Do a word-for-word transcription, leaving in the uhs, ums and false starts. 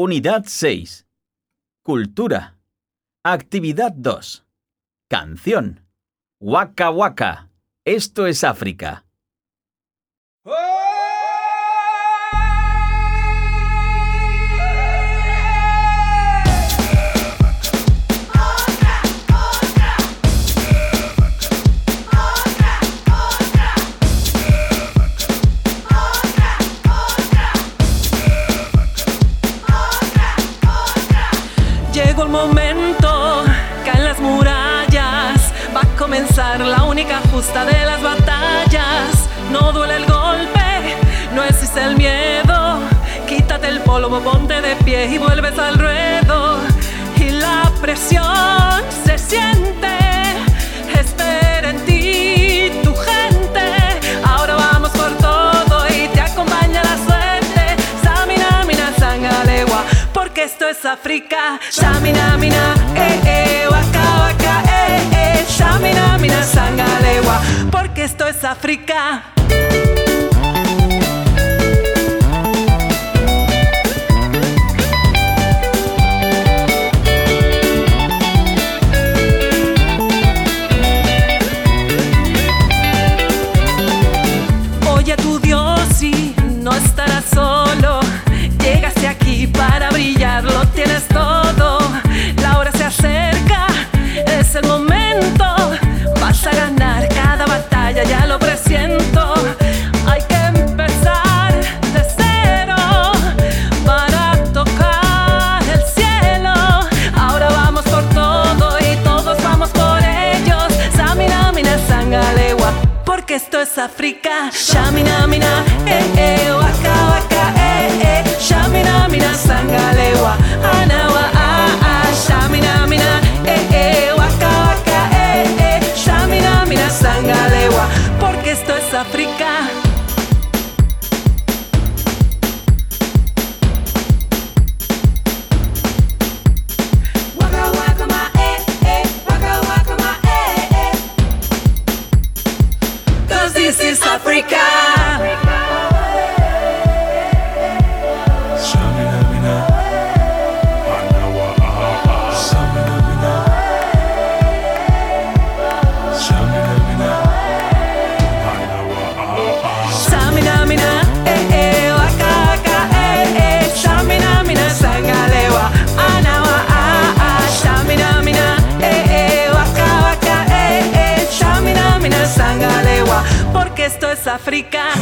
Unidad seis. Cultura. Actividad dos. Canción. Waka Waka. Esto es África. Llegó el momento, caen las murallas, va a comenzar la única justa de las batallas. No duele el golpe, no existe el miedo, quítate el polvo, ponte de pie y vuelves al ruedo. Y la presión se siente, espera en ti tu gente. Ahora vamos por todo y te acompaña la suerte. Samina, mina, sangalewa, porque esto es África. Shamina, mina, eh, eh, waka, waka, eh, eh. Shamina, mina, sangalewa, porque esto es África. Oye a tu Dios y no estarás solo. Llegaste aquí para brillar, lo tienes todo. La hora se acerca, es el momento. Vas a ganar cada batalla, ya lo presiento. Hay que empezar de cero para tocar el cielo. Ahora vamos por todo y todos vamos por ellos. Samina, mina, sangalewa, porque esto es África. Shamina, mina, eh, eh, waka, waka, eh, eh. Shamina, mina, sangalewa, anawa, ah, ah. Shamina, mina, eh, eh, waka, waka, eh, eh. Shamina, mina, sangalewa, porque esto es África. Waka, waka, ma, eh, eh. Waka, waka, ma, eh, eh. 'Cause this is Africa. Samina, mina, eh, eh, waka, waka, eh, eh. Shamina, mina, sangalewa, anawa, ah, ah. Shamina, mina, eh, eh, waka, waka, eh, eh. Shamina, mina, sangalewa, porque esto es África.